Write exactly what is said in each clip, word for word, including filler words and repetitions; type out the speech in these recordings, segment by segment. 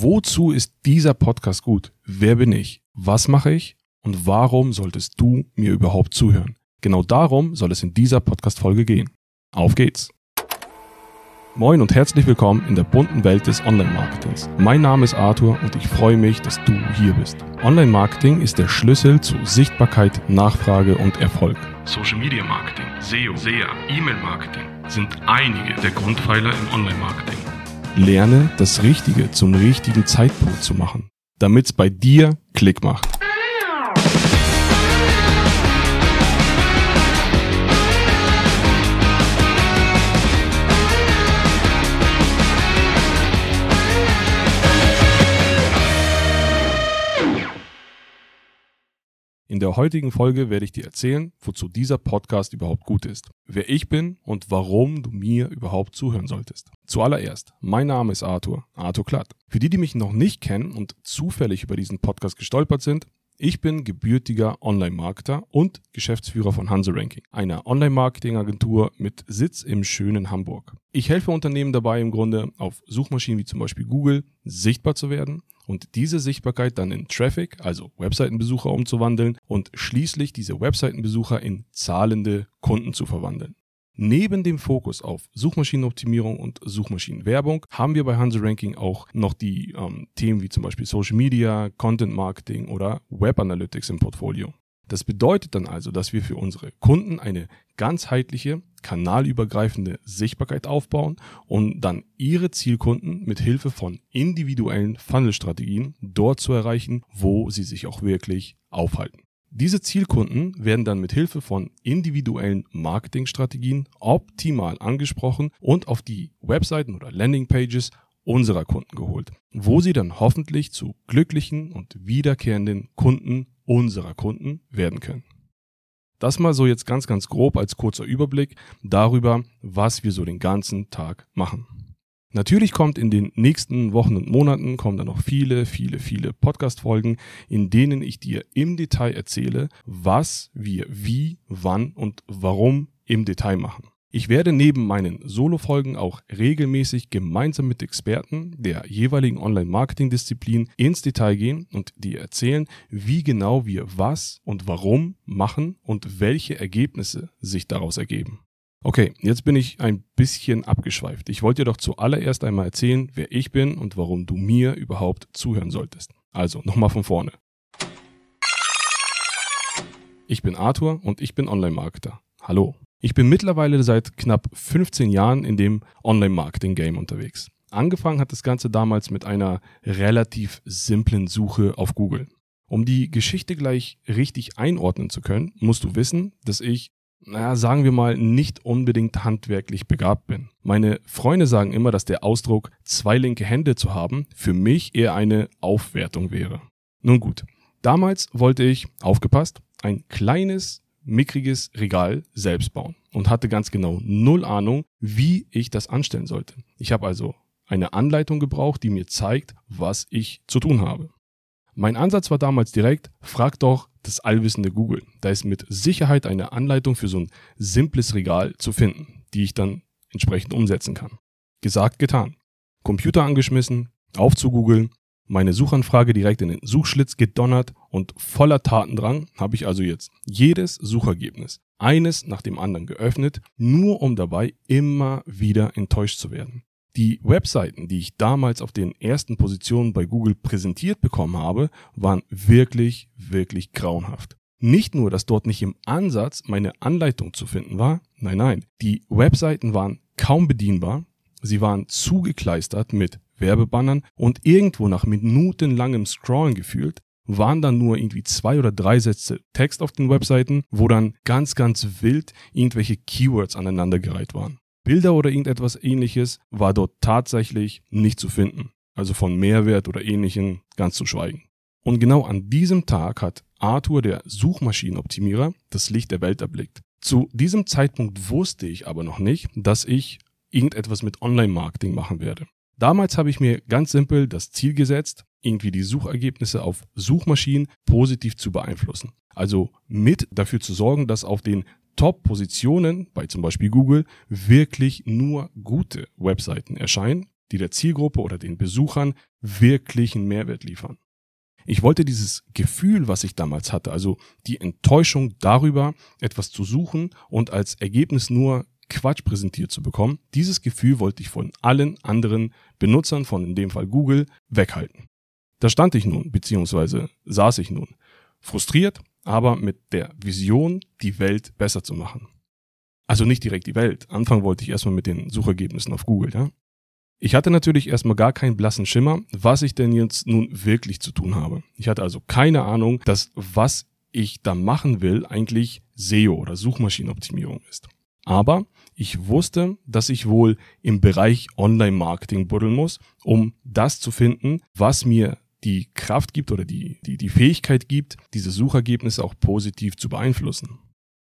Wozu ist dieser Podcast gut? Wer bin ich? Was mache ich? Und warum solltest du mir überhaupt zuhören? Genau darum soll es in dieser Podcast-Folge gehen. Auf geht's! Moin und herzlich willkommen in der bunten Welt des Online-Marketings. Mein Name ist Arthur und ich freue mich, dass du hier bist. Online-Marketing ist der Schlüssel zu Sichtbarkeit, Nachfrage und Erfolg. Social-Media-Marketing, S E O, S E A, E-Mail-Marketing sind einige der Grundpfeiler im Online-Marketing. Lerne, das Richtige zum richtigen Zeitpunkt zu machen, damit es bei dir Klick macht. In der heutigen Folge werde ich dir erzählen, wozu dieser Podcast überhaupt gut ist, wer ich bin und warum du mir überhaupt zuhören solltest. Zuallererst, mein Name ist Arthur, Arthur Klatt. Für die, die mich noch nicht kennen und zufällig über diesen Podcast gestolpert sind, ich bin gebürtiger Online-Marketer und Geschäftsführer von HanseRanking, einer Online-Marketing-Agentur mit Sitz im schönen Hamburg. Ich helfe Unternehmen dabei im Grunde auf Suchmaschinen wie zum Beispiel Google sichtbar zu werden und diese Sichtbarkeit dann in Traffic, also Webseitenbesucher umzuwandeln und schließlich diese Webseitenbesucher in zahlende Kunden zu verwandeln. Neben dem Fokus auf Suchmaschinenoptimierung und Suchmaschinenwerbung haben wir bei HanseRanking auch noch die ähm, Themen wie zum Beispiel Social Media, Content Marketing oder Web Analytics im Portfolio. Das bedeutet dann also, dass wir für unsere Kunden eine ganzheitliche, kanalübergreifende Sichtbarkeit aufbauen und dann ihre Zielkunden mit Hilfe von individuellen Funnel-Strategien dort zu erreichen, wo sie sich auch wirklich aufhalten. Diese Zielkunden werden dann mit Hilfe von individuellen Marketingstrategien optimal angesprochen und auf die Webseiten oder Landingpages unserer Kunden geholt, wo sie dann hoffentlich zu glücklichen und wiederkehrenden Kunden unserer Kunden werden können. Das mal so jetzt ganz, ganz grob als kurzer Überblick darüber, was wir so den ganzen Tag machen. Natürlich kommt in den nächsten Wochen und Monaten kommen dann noch viele, viele, viele Podcast-Folgen, in denen ich dir im Detail erzähle, was wir wie, wann und warum im Detail machen. Ich werde neben meinen Solo-Folgen auch regelmäßig gemeinsam mit Experten der jeweiligen Online-Marketing-Disziplin ins Detail gehen und dir erzählen, wie genau wir was und warum machen und welche Ergebnisse sich daraus ergeben. Okay, jetzt bin ich ein bisschen abgeschweift. Ich wollte dir doch zuallererst einmal erzählen, wer ich bin und warum du mir überhaupt zuhören solltest. Also, nochmal von vorne. Ich bin Arthur und ich bin Online-Marketer. Hallo. Ich bin mittlerweile seit knapp fünfzehn Jahren in dem Online-Marketing-Game unterwegs. Angefangen hat das Ganze damals mit einer relativ simplen Suche auf Google. Um die Geschichte gleich richtig einordnen zu können, musst du wissen, dass ich naja, sagen wir mal, nicht unbedingt handwerklich begabt bin. Meine Freunde sagen immer, dass der Ausdruck zwei linke Hände zu haben für mich eher eine Aufwertung wäre. Nun gut, damals wollte ich, aufgepasst, ein kleines, mickriges Regal selbst bauen und hatte ganz genau null Ahnung, wie ich das anstellen sollte. Ich habe also eine Anleitung gebraucht, die mir zeigt, was ich zu tun habe. Mein Ansatz war damals direkt, frag doch das allwissende Google. Da ist mit Sicherheit eine Anleitung für so ein simples Regal zu finden, die ich dann entsprechend umsetzen kann. Gesagt, getan. Computer angeschmissen, auf zu googeln, meine Suchanfrage direkt in den Suchschlitz gedonnert und voller Tatendrang habe ich also jetzt jedes Suchergebnis, eines nach dem anderen geöffnet, nur um dabei immer wieder enttäuscht zu werden. Die Webseiten, die ich damals auf den ersten Positionen bei Google präsentiert bekommen habe, waren wirklich, wirklich grauenhaft. Nicht nur, dass dort nicht im Ansatz meine Anleitung zu finden war, nein, nein, die Webseiten waren kaum bedienbar, sie waren zugekleistert mit Werbebannern und irgendwo nach minutenlangem Scrollen gefühlt, waren dann nur irgendwie zwei oder drei Sätze Text auf den Webseiten, wo dann ganz, ganz wild irgendwelche Keywords aneinandergereiht waren. Bilder oder irgendetwas Ähnliches war dort tatsächlich nicht zu finden. Also von Mehrwert oder Ähnlichem ganz zu schweigen. Und genau an diesem Tag hat Arthur, der Suchmaschinenoptimierer, das Licht der Welt erblickt. Zu diesem Zeitpunkt wusste ich aber noch nicht, dass ich irgendetwas mit Online-Marketing machen werde. Damals habe ich mir ganz simpel das Ziel gesetzt, irgendwie die Suchergebnisse auf Suchmaschinen positiv zu beeinflussen. Also mit dafür zu sorgen, dass auf den Top-Positionen bei zum Beispiel Google wirklich nur gute Webseiten erscheinen, die der Zielgruppe oder den Besuchern wirklichen Mehrwert liefern. Ich wollte dieses Gefühl, was ich damals hatte, also die Enttäuschung darüber, etwas zu suchen und als Ergebnis nur Quatsch präsentiert zu bekommen, dieses Gefühl wollte ich von allen anderen Benutzern von in dem Fall Google weghalten. Da stand ich nun, beziehungsweise saß ich nun, frustriert, aber mit der Vision, die Welt besser zu machen. Also nicht direkt die Welt. Anfangen wollte ich erstmal mit den Suchergebnissen auf Google, ja. Ich hatte natürlich erstmal gar keinen blassen Schimmer, was ich denn jetzt nun wirklich zu tun habe. Ich hatte also keine Ahnung, dass was ich da machen will eigentlich S E O oder Suchmaschinenoptimierung ist. Aber ich wusste, dass ich wohl im Bereich Online-Marketing buddeln muss, um das zu finden, was mir die Kraft gibt oder die, die, die Fähigkeit gibt, diese Suchergebnisse auch positiv zu beeinflussen.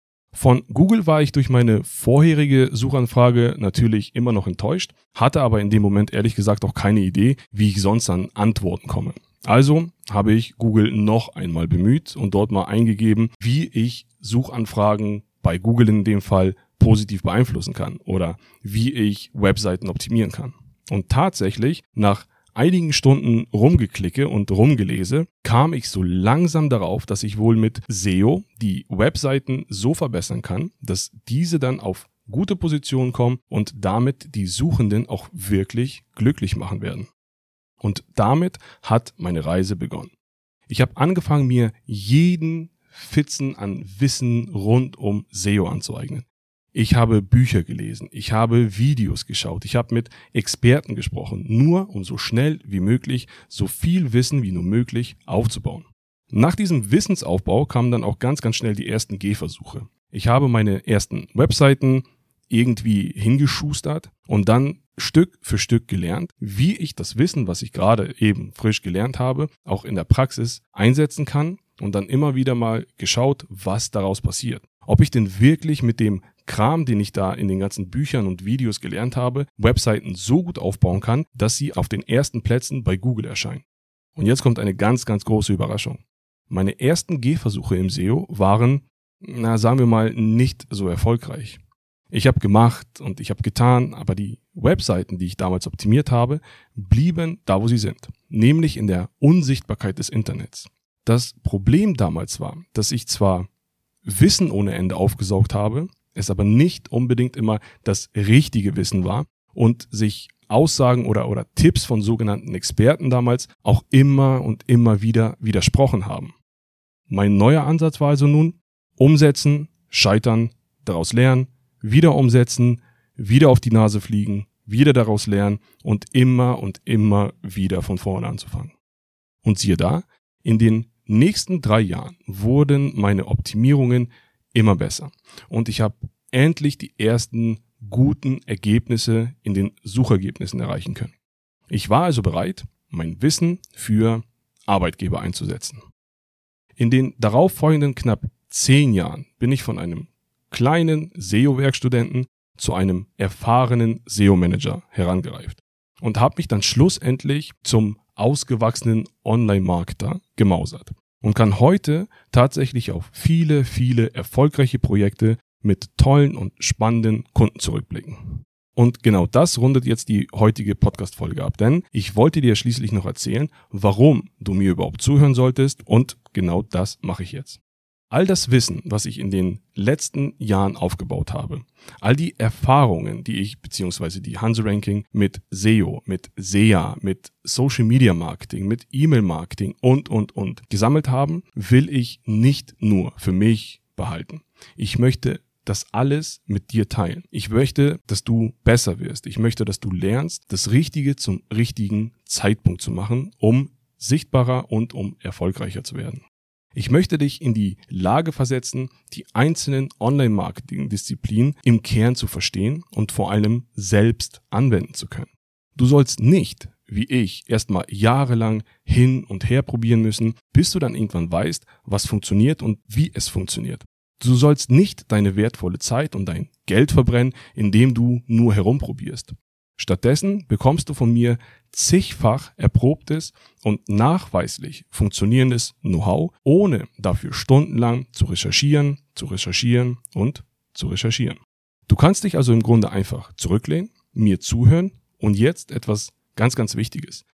Von Google war ich durch meine vorherige Suchanfrage natürlich immer noch enttäuscht, hatte aber in dem Moment ehrlich gesagt auch keine Idee, wie ich sonst an Antworten komme. Also habe ich Google noch einmal bemüht und dort mal eingegeben, wie ich Suchanfragen bei Google in dem Fall positiv beeinflussen kann oder wie ich Webseiten optimieren kann. Und tatsächlich, nach einigen Stunden rumgeklicke und rumgelese, kam ich so langsam darauf, dass ich wohl mit S E O die Webseiten so verbessern kann, dass diese dann auf gute Positionen kommen und damit die Suchenden auch wirklich glücklich machen werden. Und damit hat meine Reise begonnen. Ich habe angefangen, mir jeden Fitzen an Wissen rund um S E O anzueignen. Ich habe Bücher gelesen, ich habe Videos geschaut, ich habe mit Experten gesprochen, nur um so schnell wie möglich so viel Wissen wie nur möglich aufzubauen. Nach diesem Wissensaufbau kamen dann auch ganz, ganz schnell die ersten Gehversuche. Ich habe meine ersten Webseiten irgendwie hingeschustert und dann Stück für Stück gelernt, wie ich das Wissen, was ich gerade eben frisch gelernt habe, auch in der Praxis einsetzen kann und dann immer wieder mal geschaut, was daraus passiert. Ob ich denn wirklich mit dem Kram, den ich da in den ganzen Büchern und Videos gelernt habe, Webseiten so gut aufbauen kann, dass sie auf den ersten Plätzen bei Google erscheinen. Und jetzt kommt eine ganz, ganz große Überraschung. Meine ersten Gehversuche im S E O waren, na sagen wir mal, nicht so erfolgreich. Ich habe gemacht und ich habe getan, aber die Webseiten, die ich damals optimiert habe, blieben da, wo sie sind, nämlich in der Unsichtbarkeit des Internets. Das Problem damals war, dass ich zwar Wissen ohne Ende aufgesaugt habe, es aber nicht unbedingt immer das richtige Wissen war und sich Aussagen oder, oder Tipps von sogenannten Experten damals auch immer und immer wieder widersprochen haben. Mein neuer Ansatz war also nun, umsetzen, scheitern, daraus lernen, wieder umsetzen, wieder auf die Nase fliegen, wieder daraus lernen und immer und immer wieder von vorne anzufangen. Und siehe da, in den nächsten drei Jahren wurden meine Optimierungen immer besser. Und ich habe endlich die ersten guten Ergebnisse in den Suchergebnissen erreichen können. Ich war also bereit, mein Wissen für Arbeitgeber einzusetzen. In den darauffolgenden knapp zehn Jahren bin ich von einem kleinen S E O-Werkstudenten zu einem erfahrenen S E O-Manager herangereift und habe mich dann schlussendlich zum ausgewachsenen Online-Marketer gemausert und kann heute tatsächlich auf viele, viele erfolgreiche Projekte mit tollen und spannenden Kunden zurückblicken. Und genau das rundet jetzt die heutige Podcast-Folge ab, denn ich wollte dir schließlich noch erzählen, warum du mir überhaupt zuhören solltest und genau das mache ich jetzt. All das Wissen, was ich in den letzten Jahren aufgebaut habe, all die Erfahrungen, die ich bzw. die Hanse-Ranking mit S E O, mit S E A, mit Social Media Marketing, mit E-Mail Marketing und, und, und gesammelt haben, will ich nicht nur für mich behalten. Ich möchte das alles mit dir teilen. Ich möchte, dass du besser wirst. Ich möchte, dass du lernst, das Richtige zum richtigen Zeitpunkt zu machen, um sichtbarer und um erfolgreicher zu werden. Ich möchte dich in die Lage versetzen, die einzelnen Online-Marketing-Disziplinen im Kern zu verstehen und vor allem selbst anwenden zu können. Du sollst nicht, wie ich, erstmal jahrelang hin und her probieren müssen, bis du dann irgendwann weißt, was funktioniert und wie es funktioniert. Du sollst nicht deine wertvolle Zeit und dein Geld verbrennen, indem du nur herumprobierst. Stattdessen bekommst du von mir zigfach erprobtes und nachweislich funktionierendes Know-how, ohne dafür stundenlang zu recherchieren, zu recherchieren und zu recherchieren. Du kannst dich also im Grunde einfach zurücklehnen, mir zuhören und jetzt etwas ganz, ganz Wichtiges.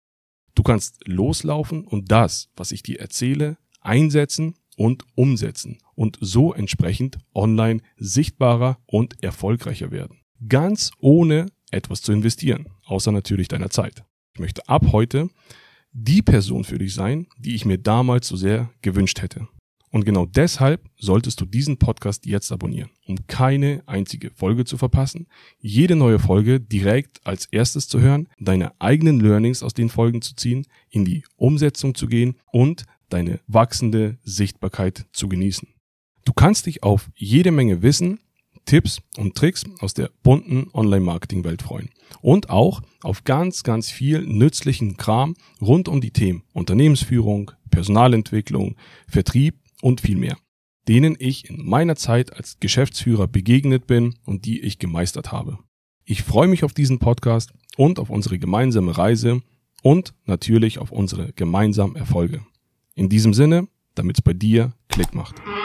Du kannst loslaufen und das, was ich dir erzähle, einsetzen und umsetzen und so entsprechend online sichtbarer und erfolgreicher werden. Ganz ohne etwas zu investieren, außer natürlich deiner Zeit. Ich möchte ab heute die Person für dich sein, die ich mir damals so sehr gewünscht hätte. Und genau deshalb solltest du diesen Podcast jetzt abonnieren, um keine einzige Folge zu verpassen, jede neue Folge direkt als erstes zu hören, deine eigenen Learnings aus den Folgen zu ziehen, in die Umsetzung zu gehen und deine wachsende Sichtbarkeit zu genießen. Du kannst dich auf jede Menge Wissen, Tipps und Tricks aus der bunten Online-Marketing-Welt freuen und auch auf ganz, ganz viel nützlichen Kram rund um die Themen Unternehmensführung, Personalentwicklung, Vertrieb und viel mehr, denen ich in meiner Zeit als Geschäftsführer begegnet bin und die ich gemeistert habe. Ich freue mich auf diesen Podcast und auf unsere gemeinsame Reise und natürlich auf unsere gemeinsamen Erfolge. In diesem Sinne, damit es bei dir Klick macht.